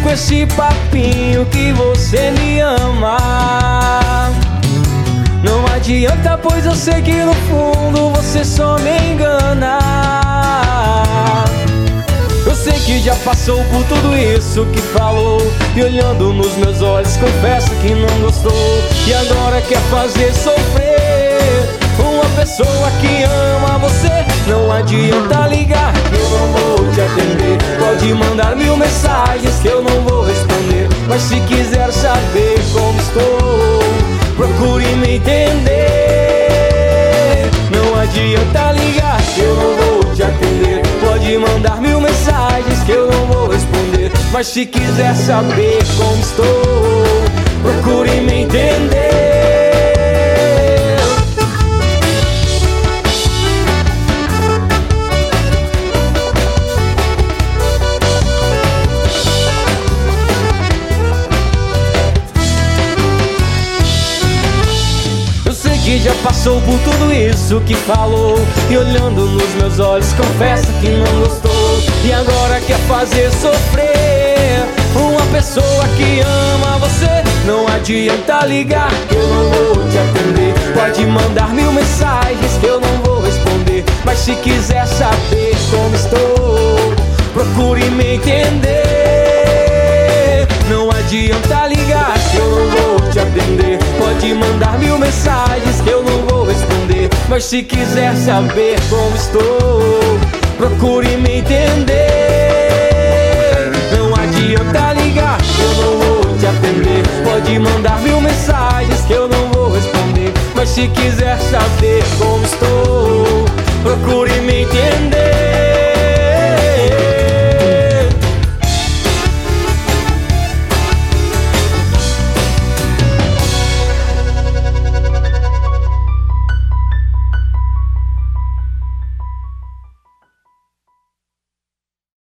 com esse papinho que você me ama. Não adianta, pois eu sei que no fundo você só me engana. Eu sei que já passou por tudo isso que falou, e olhando nos meus olhos confessa que não gostou, e agora quer fazer sofrer uma pessoa que ama você. Não adianta ligar que eu não vou te atender, pode mandar 1000 mensagens que eu não vou responder, mas se quiser saber como estou, procure me entender. Não adianta ligar que eu não vou te atender, pode mandar 1000 mensagens que eu não vou responder, mas se quiser saber como estou, procure me entender. Que já passou por tudo isso que falou, e olhando nos meus olhos confessa que não gostou, e agora quer fazer sofrer uma pessoa que ama você. Não adianta ligar que eu não vou te atender, pode mandar 1000 mensagens que eu não vou responder, mas se quiser saber como estou, procure me entender. Não adianta ligar que eu não vou te atender, pode mandar 1000 mensagens que eu não vou responder, mas se quiser saber como estou, procure me entender. Não adianta ligar que eu não vou te atender, pode mandar 1000 mensagens que eu não vou responder, mas se quiser saber como estou,